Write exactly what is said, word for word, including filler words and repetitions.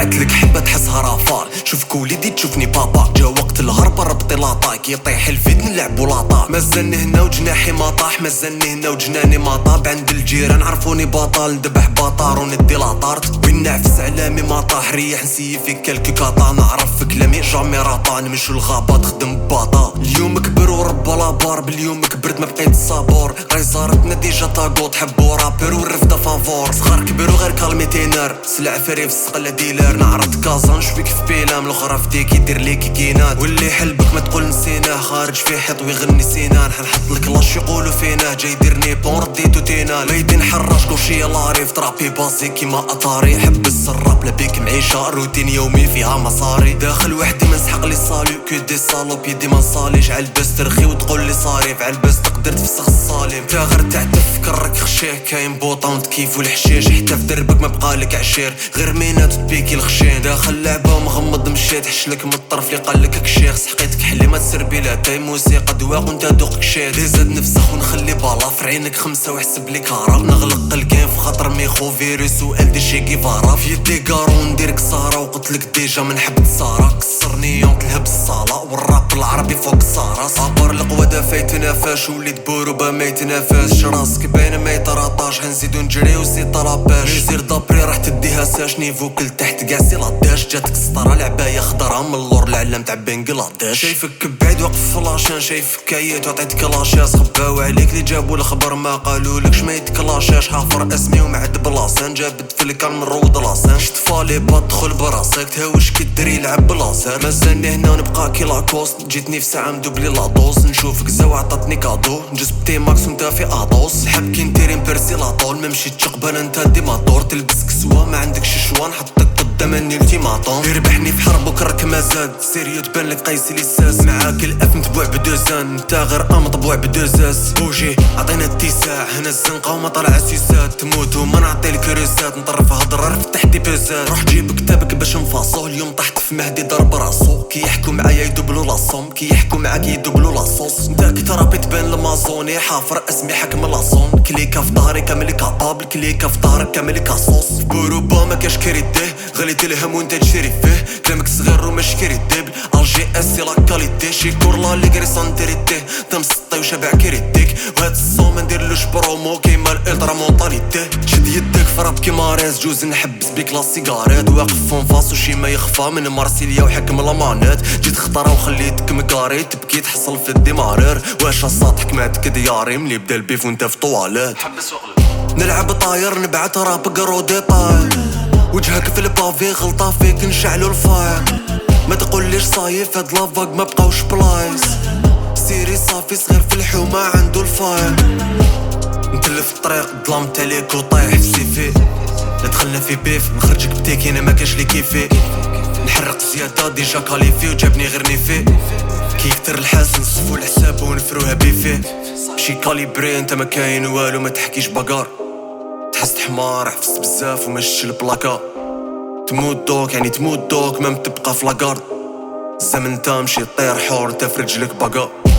بعتلك حبة تحسها رافال، شوفك وليدي تشوفني بابا. جا وقت الهرب ربطي لاطاك، يطيح الفيد نلعبو لاطا. مازالني هنا وجناحي ما طاح، مازالني هنا وجناني ما طاب. عند الجيران عرفوني بطل، ندبح بطار وندي لاطارت. وين نعفس علامي ما طاح، ريح نسيي فيك كالكو كاطا. نعرف في كلامي جامي راطا، نمشو الغابة تخدم بباطا. اليوم كبر وربا لابار، باليوم كبرت ما بقيت الصابور. راي صارتنا ديجا طاقوط، حبو رابر والرفدة فافور. صغار كبرو غير كالميتينار، سلع فري في السقلة ديلار. نعرض كازا نشويك في بيلام، الاخرى في ديك يدير ليكي كينات. واللي حلبك ما تقول نسيناه، خارج في حيط ويغني سينان. حنحطلك لاش يقولو فيناه، جاي يديرني بون رديتو تينال. ميدين حراش كلشي لاريف، ترابي باسي كيما اطاري. حب السراب لبيك معيشة روتين يومي فيها مصاري. داخل وحدي ما نسحق لي صالو، كو دي صالوب يدي ما نصاليش. عالباس ترخي وتقول لي صاريف، عالباس تقدر تفسخ الصاليم. تا غير تعتف كرك خشيه، كاين بوطون تكيف والحشيش. حتى في دربك ما بقالك عشير، غير مينات وتبيكي الخشين. داخل لعبة ومغمض مشيت، حشلك من الطرف اللي قالك كشيخ. سحقيتك حلي ما تسربي لا تاي موسيقى دواق وانت دوقك شيت. لي زاد نفسخ ونخلي بالا في عينك خمسة وحسب لي كارا. نغلق الكين في خاطر ميخو فيروس وال دي شي كيفارا. في يدي كارو نديرك سارة، وقتلك ديجا من حبة سارة. كسرني يوم تلهب الصالة، والراب العربي فوق السارة. صابر القوة دا فايتنافاش، وليد بوروبا ما يتنافاش. راسك باين ما يتراطاش، هنزيدو نجري وسي طلباش. ميزير دابري راح تديها ساش، نيفو كل تحت كاع سي لاداش. جاتك سطرة العباية خضرا من اللور العلم تاع بنقلاديش. شايفك بعيد واقف فلاشان، شايفك كايت وعطيتك لاشاس. خباو عليك لي جابو الخبر ما قالولكش ما يتكلاشاش. حافر اسمي ومعد بلاصان، جابد في الكان من روض لاسان. شت فالي بدخل براسك، تهوش كي الدري يلعب بلاصر. مازالني هنا ونبقى كي لاكوست، جيتني في ساعة مدوبلي لاطوس. نشوفك زاو عطاتني كادو، نجذب ماكس ونتا في اطوس. الحب كي نتيري مبرسي لاطول، ما مشيتش قبل انت ديماطور. تلبس كسوة ما عندكش شوا، نحطك قدام الالتيماطوم. يربحني في حرب وكرك ما زاد، سيريو تبان لك قيس ليساس. معاك الاف مطبوع بدوزان، نتا غير ا مطبوع بدوزاس. بوجي عطينا اتساع، هنا الزنقة وما طلع سيسات. تموت وما نعطي لك ريسات، نطرف هضرة نفتح دي بيزات. روح جيب كتابك باش نفاصو، اليوم طحت في مهدي ضرب راسو. كي يحكو معايا يدوبلو لاصوم، كي يحكو معاك يدوبلو لاصوص. نتا كي ترابي تبان المازوني، حافر اسمي حكم لاصون. كليكا في ظهري كامل كابابل، كليكا في ظهرك كامل كاصوص. في بوروبا ما كاش كريديه، غليت الهم وانت تشري فيه. كلامك صغير وماش كريديبل، الجي اس سي لا كاليتي. شي كورلا لي كري سانتيريتي، تمسطي وشبع كريديك. وهاد الصوم نديرلوش برومو كيما الالترا مونطاليتي. شد يدك فراب كيما ريز، جوز نحبس بيك لا سيجاريت. واقف فونفاس وشي ما يخفى من مارسيليا وحكم لامانات. جيت خطرة وخليتك مكاري، تبكي تحصل في الديمارير. واش الساطح كماتك دياري، ملي بدا البيف وانت في طوالات. حبس وغلب نلعب طاير نبعت راب قرو ديطاي. وجهك في البافي غلطة فيك نشعلو الفاير. ما تقوليش صايف هاد لافاق ما بقاوش بلايص. سيري صافي صغير في الحومة عندو الفاير. نتلف الطريق ظلمت عليك وطايح في سيفي. لا دخلنا في بيف نخرجك بتيكينا ما كاش لي كيفي. نحرق زيادة ديجا كاليفي وجابني غير نيفي. كي يكتر الحاس نصفو الحساب ونفروها بيفي. شي كاليبري انت ما كاين والو، ما تحكيش باقار. تحس حمار عفست بزاف وما شتش البلاكا. تموت دوك يعني تموت دوك، ما متبقى في لاكارد. الزمن تا مشي طير حور انت في رجلك باقا.